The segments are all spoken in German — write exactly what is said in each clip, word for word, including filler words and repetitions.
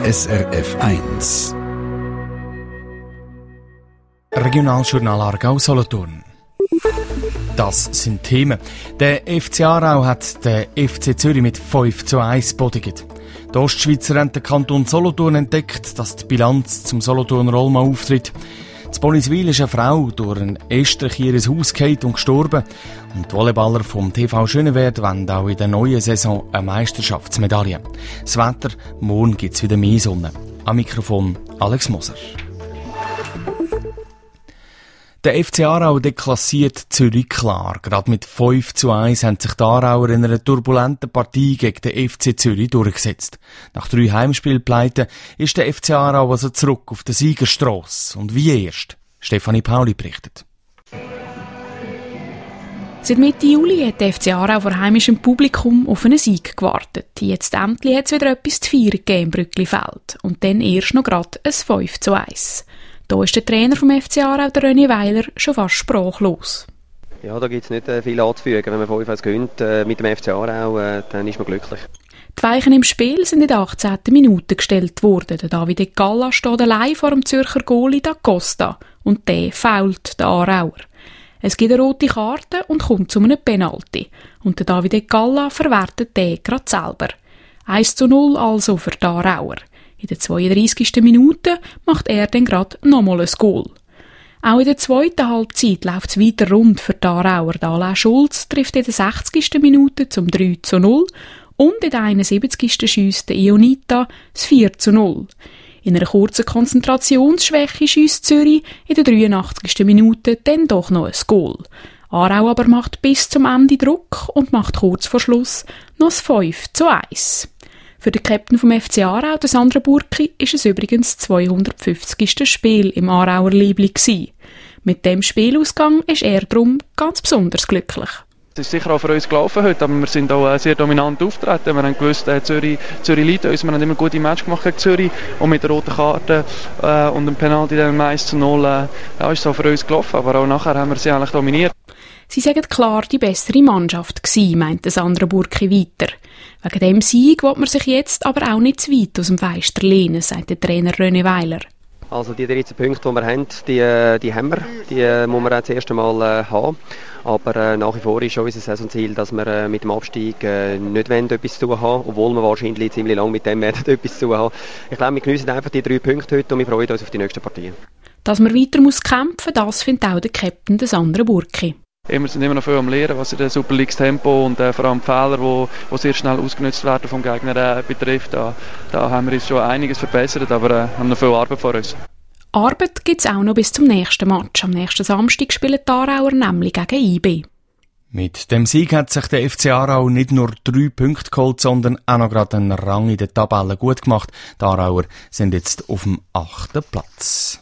S R F eins. Regionaljournal Aargau-Solothurn. Das sind Themen. Der F C Aarau hat den F C Zürich mit fünf zu eins besiegt. Die Ostschweizer haben den Kanton Solothurn entdeckt, dass die Bilanz zum Solothurner Olma auftritt. In Boniswil ist eine Frau durch einen Estrich in ihr Haus gefallen und gestorben. Und die Volleyballer vom T V Schönewerd wollen auch in der neuen Saison eine Meisterschaftsmedaille. Das Wetter, morgen gibt es wieder mehr Sonne. Am Mikrofon Alex Moser. Der F C Aarau deklassiert Zürich klar. Gerade mit fünf zu eins haben sich die Aarauer in einer turbulenten Partie gegen den F C Zürich durchgesetzt. Nach drei Heimspielpleiten ist der F C Aarau also zurück auf der Siegerstrasse. Und wie erst? Stefanie Pauli berichtet. Seit Mitte Juli hat der F C Aarau vor heimischem Publikum auf einen Sieg gewartet. Jetzt endlich hat es wieder etwas zu feiern gegeben im Brücklifeld. Und dann erst noch gerade ein fünf zu eins. Da ist der Trainer vom F C Aarau, der René Weiler, schon fast sprachlos. Ja, da gibt es nicht äh, viel anzufügen. Wenn man fünf eins gewinnt äh, mit dem F C Aarau, äh, dann ist man glücklich. Die Weichen im Spiel sind in der achtzehnten Minute gestellt worden. Der Davide Galla steht allein vor dem Zürcher Goalie Da Costa und der foult den Aarauer. Es gibt eine rote Karte und kommt zu einem Penalty. Und der Davide Galla verwertet den gerade selber. eins zu null also für die Aarauer. In der zweiunddreißigsten Minute macht er dann gerade nochmal ein Goal. Auch in der zweiten Halbzeit läuft es weiter rund für die Aarauer. Alain Schulz trifft in der sechzigsten Minute zum drei zu null und in der einundsiebzigsten schiesst Ionita das vier zu null. In einer kurzen Konzentrationsschwäche schiesst Zürich in der dreiundachtzigsten Minute dann doch noch ein Goal. Aarau aber macht bis zum Ende Druck und macht kurz vor Schluss noch das fünf zu eins. Für den Captain vom F C Aarau, der Sandra Burki, ist es übrigens das zweihundertfünfzigste Spiel im Aarauer Liebli gewesen. Mit dem Spielausgang ist er darum ganz besonders glücklich. Es ist sicher auch für uns gelaufen heute, aber wir sind auch sehr dominant auftreten. Wir haben gewusst, äh, Zürich, Zürich liegt uns. Wir haben immer gute Match gemacht gegen Zürich und mit der roten Karte äh, und dem Penalty dann eins zu null äh, ja, ist es auch für uns gelaufen. Aber auch nachher haben wir sie eigentlich dominiert. Sie sagen klar die bessere Mannschaft gewesen, meint Sandra Burki weiter. Wegen dem Sieg will man sich jetzt aber auch nicht zu weit aus dem Fenster lehnen, sagt der Trainer René Weiler. Also die dreizehn Punkte, die wir haben, die, die haben wir. Die muss man auch das erste Mal äh, haben. Aber äh, nach wie vor ist schon unser Saisonziel, dass wir äh, mit dem Abstieg äh, nicht wollen, etwas zu tun haben, obwohl wir wahrscheinlich ziemlich lange mit dem werden etwas zu tun haben. Ich glaube, wir geniessen einfach die drei Punkte heute und wir freuen uns auf die nächsten Partien. Dass man weiter muss kämpfen, das findet auch der Captain Sandra Burki. Wir sind immer noch viel am Lernen, was der Super League Tempo und äh, vor allem die Fehler, die sehr schnell ausgenutzt werden vom Gegner äh, betrifft. Da, da haben wir uns schon einiges verbessert, aber äh, haben noch viel Arbeit vor uns. Arbeit gibt es auch noch bis zum nächsten Match. Am nächsten Samstag spielen die Aarauer nämlich gegen I B. Mit dem Sieg hat sich der F C Aarau nicht nur drei Punkte geholt, sondern auch noch gerade einen Rang in der Tabelle gut gemacht. Die Aarauer sind jetzt auf dem achten Platz.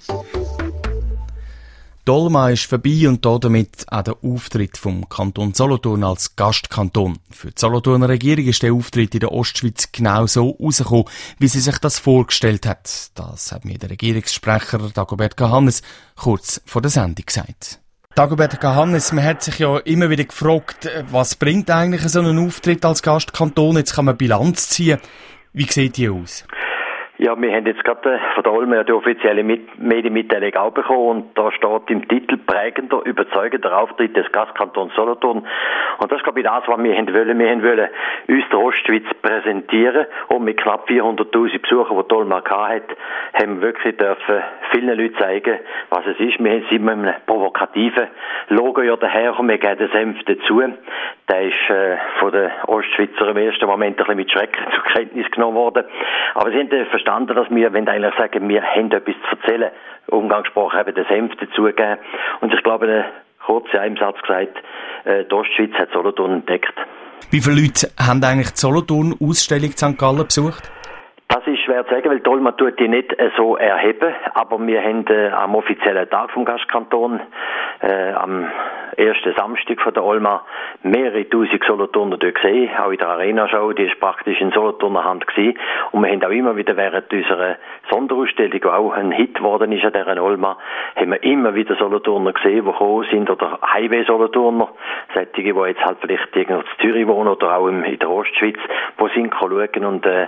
Die Olma ist vorbei und damit auch der Auftritt vom Kanton Solothurn als Gastkanton. Für die Solothurner Regierung ist der Auftritt in der Ostschweiz genau so rausgekommen, wie sie sich das vorgestellt hat. Das hat mir der Regierungssprecher Dagobert Gahannes kurz vor der Sendung gesagt. Dagobert Gahannes, man hat sich ja immer wieder gefragt, was bringt eigentlich so einen Auftritt als Gastkanton? Jetzt kann man Bilanz ziehen. Wie sieht die aus? Ja, wir haben jetzt gerade von der Olma die offizielle Medienmitteilung auch bekommen und da steht im Titel prägender, überzeugender Auftritt des Gastkantons Solothurn. Und das ist, glaube ich, das, was wir haben wollen. Wir haben wollen uns der Ostschweiz präsentieren und mit knapp vierhunderttausend Besuchern, die die Olma hat, haben wir wirklich dürfen vielen Leuten zeigen, was es ist. Wir sind mit einem provokativen Logo ja daher und wir geben den Senf dazu. Der ist äh, von den Ostschweizer im ersten Moment ein bisschen mit Schrecken zur Kenntnis genommen worden. Aber sie haben äh, verstanden, dass wir, wenn eigentlich sagen, wir haben etwas zu erzählen, Umgangssprache eben den Senf dazugeben. Und ich glaube, äh, kurz in einem Satz gesagt, äh, die Ostschweiz hat Solothurn entdeckt. Wie viele Leute haben eigentlich die Solothurn-Ausstellung in Sankt Gallen besucht? Das ist schwer zu sagen, weil die Olma tut die nicht äh, so erheben, aber wir haben äh, am offiziellen Tag vom Gastkanton, äh, am ersten Samstag von der Olma, mehrere tausend Solothurner dort gesehen, auch in der Arena-Show, die ist praktisch in Solothurner Hand gewesen. Und wir haben auch immer wieder während unserer Sonderausstellung, die auch ein Hit geworden ist an dieser Olma, haben wir immer wieder Solothurner gesehen, die gekommen sind, oder Highway-Solothurner, solche, die jetzt halt vielleicht irgendwo in Zürich wohnen oder auch in der Ostschweiz, die sind schauen und äh,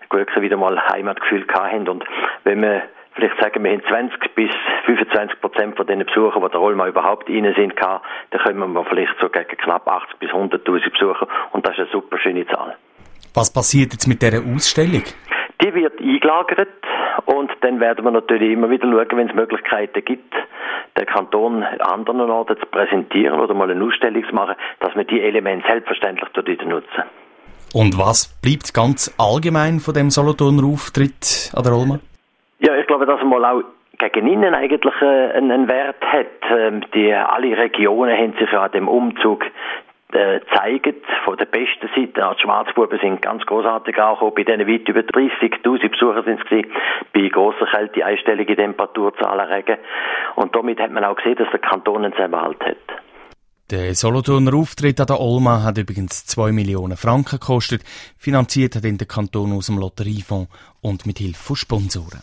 Gurken wieder mal Heimatgefühl hatten. Und wenn wir vielleicht sagen, wir haben zwanzig bis fünfundzwanzig Prozent von den Besuchern, die der Olma überhaupt rein sind, dann kommen wir vielleicht so gegen knapp achtzig bis hunderttausend Besucher. Und das ist eine super schöne Zahl. Was passiert jetzt mit dieser Ausstellung? Die wird eingelagert und dann werden wir natürlich immer wieder schauen, wenn es Möglichkeiten gibt, den Kanton an anderen Orten zu präsentieren oder mal eine Ausstellung zu machen, dass wir die Elemente selbstverständlich dort wieder nutzen. Und was bleibt ganz allgemein von dem Solothurner Auftritt an der Olma? Ja, ich glaube, dass er mal auch gegen innen eigentlich äh, einen, einen Wert hat. Ähm, die, alle Regionen haben sich ja an dem Umzug äh, gezeigt, von der besten Seite. Auch die Schwarzbuben sind ganz grossartig angekommen. Bei denen weit über dreißigtausend Besucher sind es gewesen. Bei grosser Kälte einstellige Temperaturzahlen Regen. Und damit hat man auch gesehen, dass der Kanton einen Zusammenhalt hat. Der Solothurner Auftritt an der Olma hat übrigens zwei Millionen Franken gekostet. Finanziert hat ihn der Kanton aus dem Lotteriefonds und mit Hilfe von Sponsoren.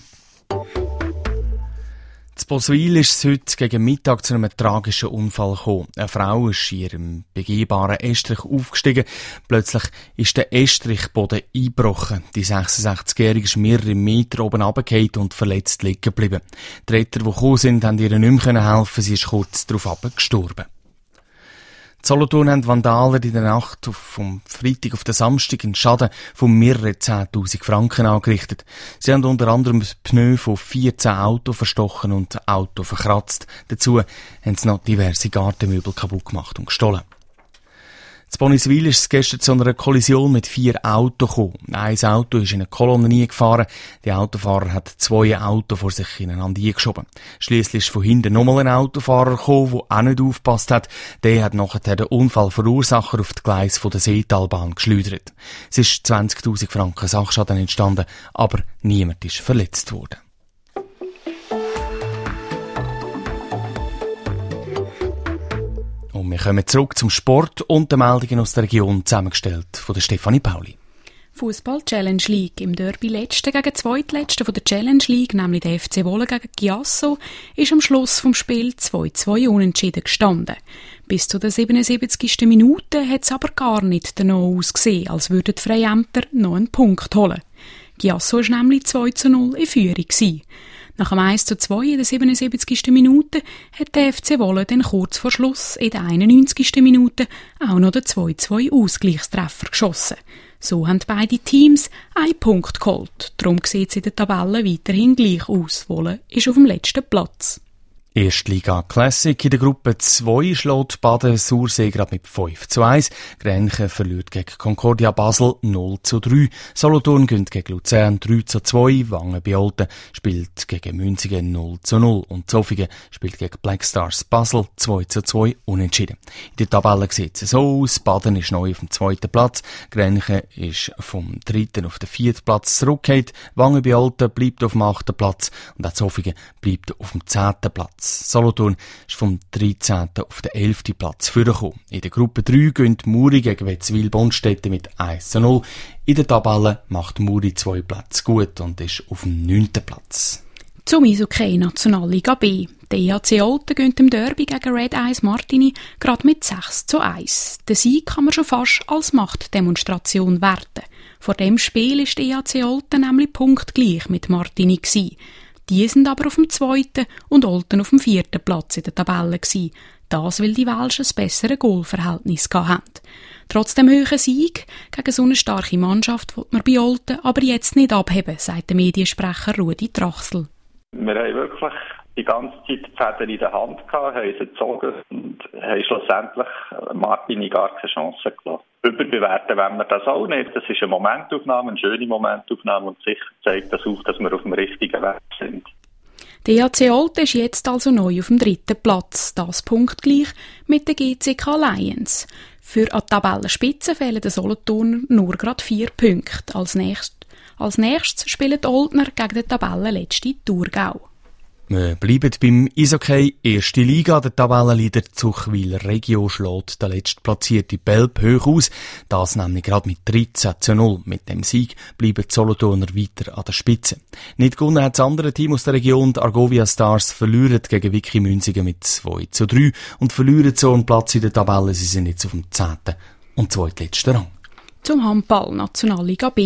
In Boswil ist es heute gegen Mittag zu einem tragischen Unfall gekommen. Eine Frau ist in ihrem begehbaren Estrich aufgestiegen. Plötzlich ist der Estrichboden eingebrochen. Die sechsundsechzigjährige ist mehrere Meter oben runtergefallen und verletzt liegen geblieben. Die Retter, die gekommen sind, haben ihr nicht mehr helfen. Sie ist kurz darauf gestorben. In Solothurn haben Vandalen in der Nacht vom Freitag auf den Samstag einen Schaden von mehreren zehntausend Franken angerichtet. Sie haben unter anderem das Pneu von vierzehn Autos verstochen und Auto verkratzt. Dazu haben sie noch diverse Gartenmöbel kaputt gemacht und gestohlen. In Boniswil ist es gestern zu einer Kollision mit vier Autos gekommen. Ein Auto ist in eine Kolonne gefahren. Der Autofahrer hat zwei Autos vor sich ineinander eingeschoben. Schliesslich ist von hinten nochmal ein Autofahrer gekommen, der auch nicht aufgepasst hat. Der hat nachher den Unfallverursacher auf die Gleise von der Seetalbahn geschleudert. Es ist zwanzigtausend Franken Sachschaden entstanden, aber niemand ist verletzt worden. Und wir kommen zurück zum Sport und den Meldungen aus der Region, zusammengestellt von der Stefanie Pauli. Fußball-Challenge League. Im Derby letzten gegen zweitletzten von der Challenge League, nämlich der F C Wohlen gegen Chiasso, ist am Schluss vom Spiel zwei zu zwei unentschieden gestanden. Bis zu der siebenundsiebzigsten Minute hat es aber gar nicht danach ausgesehen, als würden die Freiämter noch einen Punkt holen. Chiasso war nämlich zwei zu null in Führung gewesen. Nach dem eins zu zwei in der siebenundsiebzigsten Minute hat der F C Wohlen dann kurz vor Schluss in der einundneunzigsten Minute auch noch den zwei zu zwei Ausgleichstreffer geschossen. So haben beide Teams einen Punkt geholt. Darum sieht es in der Tabelle weiterhin gleich aus. Wohlen ist auf dem letzten Platz. Erstliga Classic in der Gruppe zwei schlägt Baden Sursee gerade mit fünf zu eins. Grenchen verliert gegen Concordia Basel null zu drei. Solothurn gewinnt gegen Luzern drei zu zwei. Wangen bei Olten spielt gegen Münzigen null zu null. Und Zofingen spielt gegen Black Stars Basel zwei zu zwei unentschieden. In der Tabelle sieht es so aus. Baden ist neu auf dem zweiten Platz. Grenchen ist vom dritten auf den vierten Platz zurückgekehrt. Wangen bei Olten bleibt auf dem achten Platz. Und auch Zofingen bleibt auf dem zehnten Platz. Solothurn ist vom dreizehnten auf den elften Platz vorgekommen. In der Gruppe drei gönnt Muri gegen Wetzwil-Bonstetten mit eins zu null. In der Tabelle macht Muri zwei Plätze gut und ist auf dem neunten Platz. Zum Eishockey Nationalliga B. Der E H C Olten gönnt im Derby gegen Red Eyes Martini gerade mit sechs zu eins. Den Sieg kann man schon fast als Machtdemonstration werten. Vor dem Spiel ist der E H C Olten nämlich punktgleich mit Martini gewesen. Die sind aber auf dem zweiten und Olten auf dem vierten Platz in der Tabelle gewesen. Das, weil die Welschen ein besseres Goalverhältnis hatten. Trotz dem hohen Sieg gegen so eine starke Mannschaft will man bei Olten aber jetzt nicht abheben, sagt der Mediensprecher Rudi Trachsel. Wir haben wirklich die ganze Zeit die Fäden in der Hand gehabt, haben sie gezogen und haben schlussendlich Martini gar keine Chance gelassen. Überbewerten wollen wir das auch nicht. Das ist eine Momentaufnahme, eine schöne Momentaufnahme und sicher zeigt das auf, dass wir auf dem richtigen Weg sind. Der E H C Olten ist jetzt also neu auf dem dritten Platz, das punktgleich mit der G C K Lions. Für an die Tabellenspitze fehlen den Solothurner nur gerade vier Punkte. Als nächstes, als nächstes spielen die Oldner gegen den Tabellenletzten Thurgau. Wir bleiben beim Eishockey. Erste Liga. Der Tabellenleader Zuchwil Regio schlägt der letztplatzierte Belp hoch aus. Das nämlich gerade mit dreizehn zu null. Mit dem Sieg bleiben die Solothurner weiter an der Spitze. Nicht gewonnen hat das andere Team aus der Region. Die Argovia Stars verlieren gegen Vicky Münzigen mit zwei zu drei und verlieren so einen Platz in der Tabelle. Sie sind jetzt auf dem zehnten und zweitletzten Rang. Zum Handball Nationalliga B.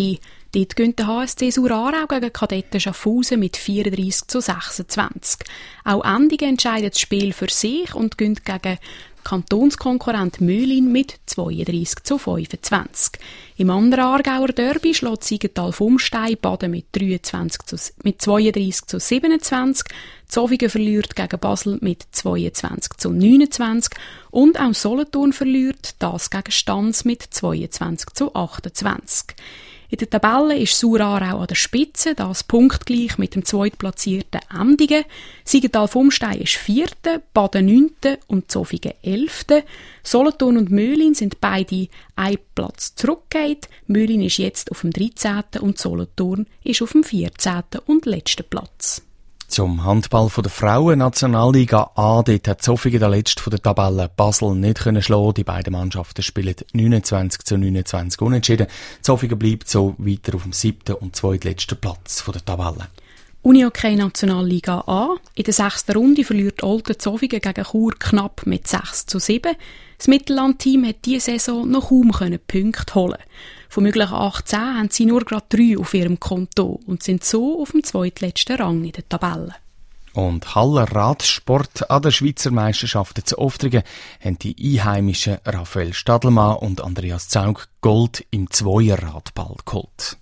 Dort gönnt der H S C Surarau gegen Kadetten Schaffhausen mit vierunddreissig zu sechsundzwanzig. Auch Endigen entscheidet das Spiel für sich und gönnt gegen Kantonskonkurrent Möhlin mit zweiunddreissig zu fünfundzwanzig. Im anderen Aargauer Derby schlägt Siegenthaler-Fumstein Baden mit, dreiundzwanzig zu, mit zweiunddreissig zu siebenundzwanzig. Zofingen verliert gegen Basel mit zweiundzwanzig zu neunundzwanzig. Und auch Solothurn verliert, das gegen Stanz mit zweiundzwanzig zu achtundzwanzig. In der Tabelle ist Surarau an der Spitze, das punktgleich mit dem zweitplatzierten Endigen. Siegenthaler-Fumstein ist Vierte, Baden Neunte und Zofingen Elfte. Solothurn und Möhlin sind beide einen Platz zurückgekehrt. Möhlin ist jetzt auf dem dreizehnten und Solothurn ist auf dem vierzehnten und letzten Platz. Zum Handball von der Frauen-Nationalliga A, dort hat Zofingen der letzte von der Tabelle Basel nicht können schlagen. Die beiden Mannschaften spielen neunundzwanzig zu neunundzwanzig unentschieden. Zofingen bleibt so weiter auf dem siebten und zweitletzten Platz von der Tabelle. Unihockey Nationalliga A. In der sechsten Runde verliert Olten Zofingen gegen Chur knapp mit sechs zu sieben. Das Mittelland-Team hat diese Saison noch kaum Punkte holen. Von möglichen achtzehn haben sie nur gerade drei auf ihrem Konto und sind so auf dem zweitletzten Rang in der Tabelle. Und Haller Radsport an der Schweizer Meisterschaften zu Oftringen haben die Einheimischen Raphael Stadelmann und Andreas Zaug Gold im Zweierradball geholt.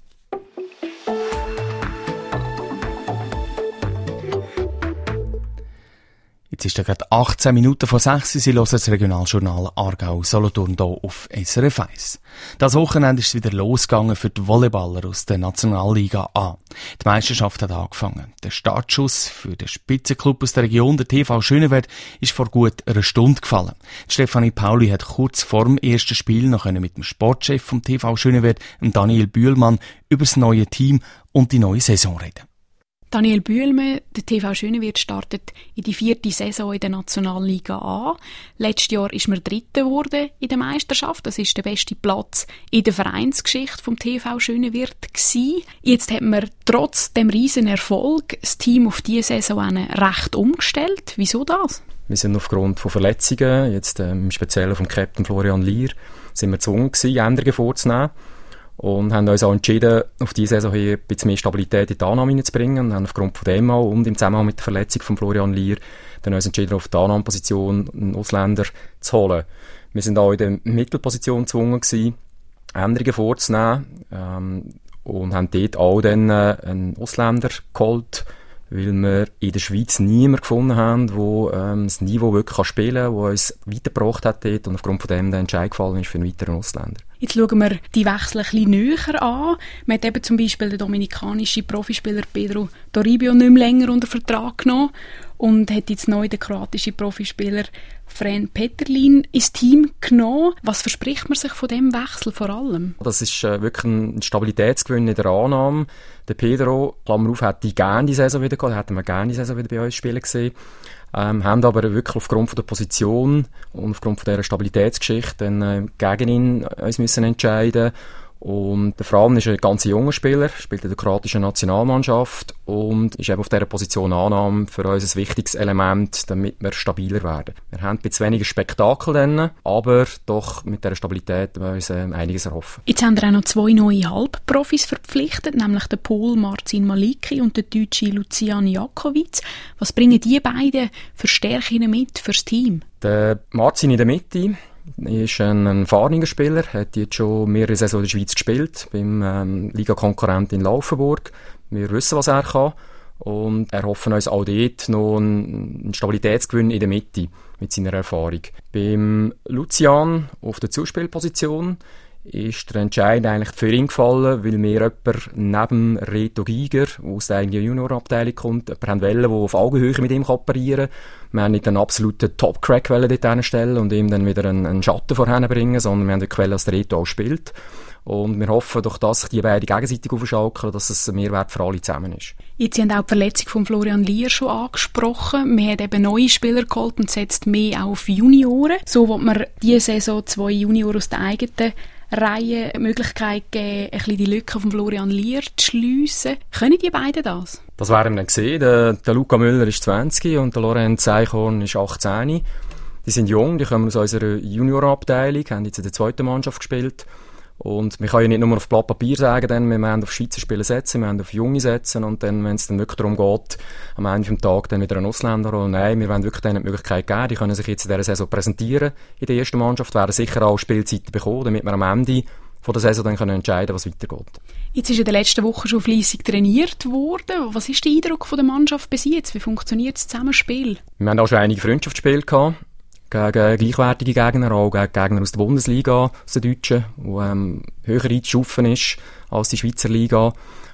Jetzt ist es gerade achtzehn Minuten vor sechs. Sie hören das Regionaljournal Aargau-Solothurn hier auf S R F eins. Das Wochenende ist es wieder losgegangen für die Volleyballer aus der Nationalliga A. Die Meisterschaft hat angefangen. Der Startschuss für den Spitzenklub aus der Region, der T V Schönewert, ist vor gut einer Stunde gefallen. Stefanie Pauli hat kurz vor dem ersten Spiel noch mit dem Sportchef vom T V Schönewert, Daniel Bühlmann, über das neue Team und die neue Saison reden. Daniel Bühlmann, der T V Schönewert, startet in die vierte Saison in der Nationalliga A. Letztes Jahr ist man Dritter geworden in der Meisterschaft. Das ist der beste Platz in der Vereinsgeschichte vom T V Schönewert gewesen. Jetzt hat man trotz dem riesen Erfolg das Team auf diese Saison recht umgestellt. Wieso das? Wir sind aufgrund von Verletzungen, jetzt ähm, im Speziellen vom Captain Florian Lier, sind wir gezwungen gewesen, Änderungen vorzunehmen. Und haben uns auch entschieden, auf diese Saison hier ein bisschen mehr Stabilität in die Annahme hineinzubringen. Und haben aufgrund von dem auch und im Zusammenhang mit der Verletzung von Florian Lier dann uns entschieden, auf die Annahmeposition einen Ausländer zu holen. Wir sind auch in der Mittelposition gezwungen gewesen, Änderungen vorzunehmen. Ähm, und haben dort auch dann äh, einen Ausländer geholt, weil wir in der Schweiz niemanden gefunden haben, der ähm, das Niveau wirklich spielen kann, der uns weitergebracht hat dort und aufgrund von dem der Entscheid gefallen ist für einen weiteren Ausländer. Jetzt schauen wir die Wechsel ein bisschen näher an. Man hat eben zum Beispiel den dominikanischen Profispieler Pedro Toribio nicht mehr länger unter Vertrag genommen und hat jetzt neu den kroatischen Profispieler Fran Peterlin ins Team genommen. Was verspricht man sich von dem Wechsel vor allem? Das ist äh, wirklich ein Stabilitätsgewinn in der Annahme. Der Pedro, Klammer auf, hätte gerne die Saison wieder gehabt, hätten wir gerne die Saison wieder bei uns spielen gesehen. Ähm, haben aber wirklich aufgrund von der Position und aufgrund von dieser Stabilitätsgeschichte dann äh, gegen ihn uns müssen entscheiden. Und der Fran ist ein ganz junger Spieler, spielt in der kroatischen Nationalmannschaft und ist eben auf dieser Position Annahme für uns ein wichtiges Element, damit wir stabiler werden. Wir haben ein bisschen weniger Spektakel dann, aber doch mit dieser Stabilität wir uns äh, einiges erhoffen. Jetzt haben wir auch noch zwei neue Halbprofis verpflichtet, nämlich den Pol Marcin Maliki und den deutschen Lucian Jakowitz. Was bringen die beiden für Stärken mit fürs Team? Der Marcin in der Mitte ist ein erfahrener Spieler, hat jetzt schon mehrere Saisons in der Schweiz gespielt, beim ähm, Liga-Konkurrent in Laufenburg. Wir wissen, was er kann und erhoffen uns auch dort noch einen Stabilitätsgewinn in der Mitte mit seiner Erfahrung. Beim Lucian auf der Zuspielposition ist der Entscheid eigentlich für ihn gefallen, weil wir jemanden neben Reto Giger, der aus der eigenen Juniorabteilung kommt, jemanden haben wollen, der auf Augenhöhe mit ihm operieren kann. Wir haben nicht einen absoluten Top-Crack dort hinstellen und ihm dann wieder einen, einen Schatten vorhin bringen, sondern wir haben wirklich wollen, dass der Reto auch spielt. Und wir hoffen durch das, sich die beiden gegenseitig aufschaukeln, dass es ein Mehrwert für alle zusammen ist. Jetzt haben auch die Verletzung von Florian Lier schon angesprochen. Man hat eben neue Spieler geholt und setzt mehr auf Junioren. So wird man diese Saison zwei Junioren aus der eigenen Reihe Möglichkeit geben, ein bisschen die Lücke von Florian Lier zu schliessen. Können die beiden das? Das werden wir dann sehen. Der, der Luca Müller ist zwanzig und der Lorenz Eichhorn ist achtzehn. Die sind jung, die kommen aus unserer Juniorabteilung, haben jetzt in der zweiten Mannschaft gespielt. Und wir können ja nicht nur auf Blatt Papier sagen, denn wir müssen auf Schweizer Spieler setzen, wir müssen auf Junge setzen und dann, wenn es dann wirklich darum geht, am Ende des Tages dann wieder einen Ausländer holen, nein, wir wollen wirklich denen die Möglichkeit geben, die können sich jetzt in dieser Saison präsentieren in der ersten Mannschaft, werden sicher auch Spielzeiten bekommen, damit wir am Ende von der Saison dann können entscheiden, was weitergeht. Jetzt ist in den letzten Wochen schon fleissig trainiert worden. Was ist der Eindruck von der Mannschaft bis jetzt? Wie funktioniert das Zusammenspiel? Wir haben auch schon einige Freundschaftsspiele gehabt. Gegen gleichwertige Gegner, auch gegen Gegner aus der Bundesliga, aus der Deutschen, die ähm, höher einzustufen ist als die Schweizer Liga.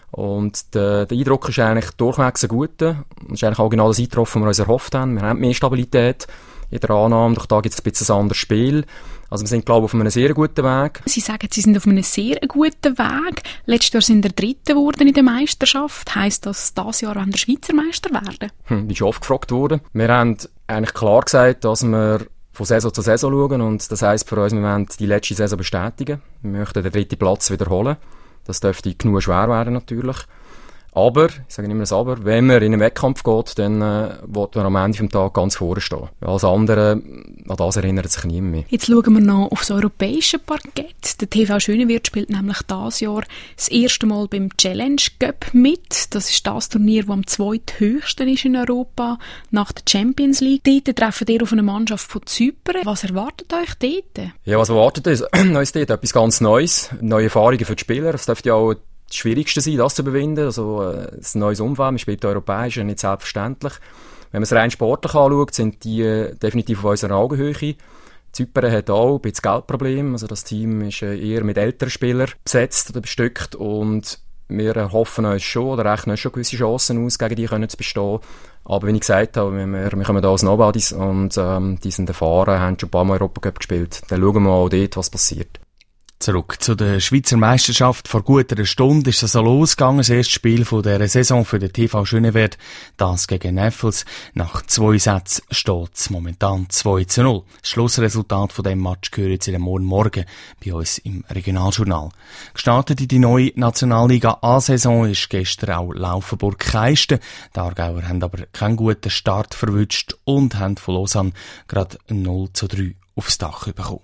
Und der, der Eindruck ist eigentlich durchwegs ein guter. Das ist eigentlich auch genau das eingetroffen, was wir uns erhofft haben. Wir haben mehr Stabilität in der Annahme, doch da gibt es ein bisschen ein anderes Spiel. Also wir sind, glaube ich, auf einem sehr guten Weg. Sie sagen, Sie sind auf einem sehr guten Weg. Letztes Jahr sind wir Dritte geworden in der Meisterschaft. Heisst das, dieses Jahr wollen wir Schweizer Meister werden? Hm, wie schon oft gefragt worden. Wir haben eigentlich klar gesagt, dass wir von Saison zu Saison schauen und das heisst für uns, wir wollen die letzte Saison bestätigen. Wir möchten den dritten Platz wiederholen. Das dürfte genug schwer werden natürlich. Aber, ich sage immer das Aber, wenn man in einen Wettkampf geht, dann äh, will man am Ende des Tages ganz vorne stehen. Alles andere, an das erinnert sich niemand mehr. Jetzt schauen wir noch aufs europäische Parkett. Der T V Schönewirt spielt nämlich dieses Jahr das erste Mal beim Challenge Cup mit. Das ist das Turnier, das am zweithöchsten ist in Europa, nach der Champions League. Dort treffen ihr auf eine Mannschaft von Zypern. Was erwartet euch dort? Ja, was erwartet uns? Uns dort etwas ganz Neues, neue Erfahrungen für die Spieler. Es dürfte ja auch das Schwierigste sein, das zu überwinden. Also, äh, ein neues Umfeld. Man spielt europäisch, ja nicht selbstverständlich. Wenn man es rein sportlich anschaut, sind die äh, definitiv auf unserer Augenhöhe. Zypern hat auch ein bisschen Geldprobleme. Also, das Team ist äh, eher mit älteren Spielern besetzt oder bestückt. Und wir erhoffen uns schon, oder rechnen uns schon gewisse Chancen aus, gegen die können zu bestehen. Aber wie ich gesagt habe, wir, wir kommen da als Nobodies und ähm, die sind erfahren, haben schon ein paar Mal Europacup gespielt. Dann schauen wir auch dort, was passiert. Zurück zu der Schweizer Meisterschaft. Vor gut einer Stunde ist es so losgegangen. Das erste Spiel von dieser Saison für den T V Schönewirt. Das gegen Neffels. Nach zwei Sätzen steht es momentan zwei zu null. Das Schlussresultat von diesem Match hören Sie morgen Morgen bei uns im Regionaljournal. Gestartet in die neue Nationalliga A-Saison ist gestern auch Laufenburg-Keisten. Die Aargauer haben aber keinen guten Start verwünscht und haben von Lausanne gerade null zu drei aufs Dach bekommen.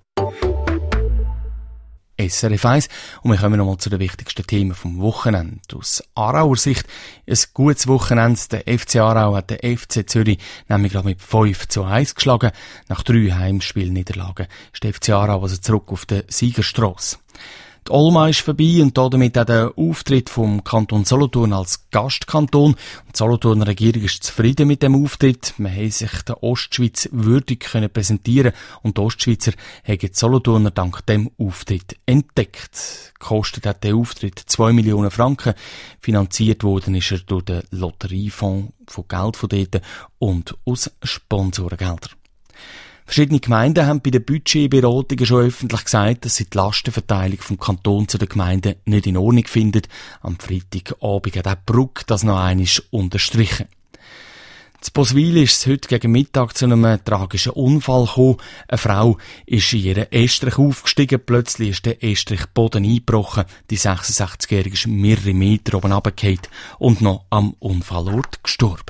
S R F eins. Und wir kommen nochmal zu den wichtigsten Themen vom Wochenende. Aus Aarauer Sicht ein gutes Wochenende. Der F C Aarau hat den F C Zürich nämlich gerade mit fünf zu eins geschlagen. Nach drei Heimspielniederlagen ist der F C Aarau also zurück auf der Siegerstrasse. Die Olma ist vorbei und damit auch der Auftritt vom Kanton Solothurn als Gastkanton. Die Solothurner Regierung ist zufrieden mit dem Auftritt. Man hat sich der Ostschweiz würdig können präsentieren und die Ostschweizer haben die Solothurner dank dem Auftritt entdeckt. Gekostet hat der Auftritt zwei Millionen Franken. Finanziert worden ist er durch den Lotteriefonds von Geld von dort und aus Sponsorengeldern. Verschiedene Gemeinden haben bei den Budgetberatungen schon öffentlich gesagt, dass sie die Lastenverteilung vom Kanton zu den Gemeinden nicht in Ordnung finden. Am Freitagabend hat auch Bruck das noch einmal unterstrichen. In Boswil ist es heute gegen Mittag zu einem tragischen Unfall gekommen. Eine Frau ist in ihren Estrich aufgestiegen. Plötzlich ist der Estrichboden eingebrochen. Die sechsundsechzigjährige ist mehrere Meter oben runtergefallen und noch am Unfallort gestorben.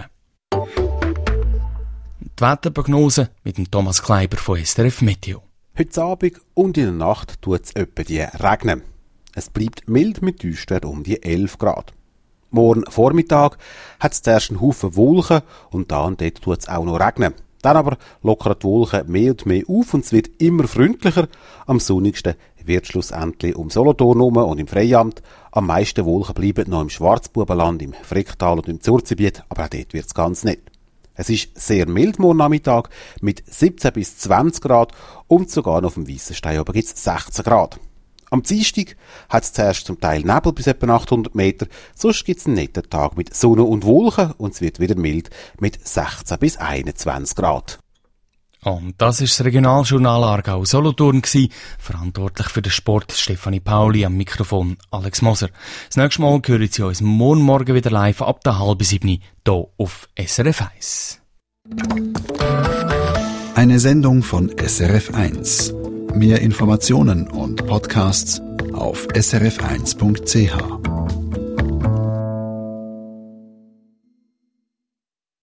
Die Wetterprognose mit dem Thomas Kleiber von S R F Meteo. Heute Abend und in der Nacht tut es etwa die regnen. Es bleibt mild mit Tiefstwert um die elf Grad. Morgen Vormittag hat es zuerst einen Haufen Wolken und da und dort tut es auch noch regnen. Dann aber lockern die Wolken mehr und mehr auf und es wird immer freundlicher. Am sonnigsten wird schlussendlich um Solothurn herum und im Freiamt. Am meisten Wolken bleiben noch im Schwarzbubenland, im Fricktal und im Zurzigebiet, aber auch dort wird es ganz nett. Es ist sehr mild morgen Nachmittag mit siebzehn bis zwanzig Grad und sogar noch auf dem Weissenstein oben gibt es sechzehn Grad. Am Dienstag hat es zuerst zum Teil Nebel bis etwa achthundert Meter, sonst gibt es einen netten Tag mit Sonne und Wolken und es wird wieder mild mit sechzehn bis einundzwanzig Grad. Und das ist das Regionaljournal Aargau Solothurn gsi. Verantwortlich für den Sport Stefanie Pauli, am Mikrofon Alex Moser. Das nächste Mal hören Sie uns morgen Morgen wieder live ab der halben sieben hier auf S R F eins. Eine Sendung von S R F eins. Mehr Informationen und Podcasts auf s r f eins punkt c h.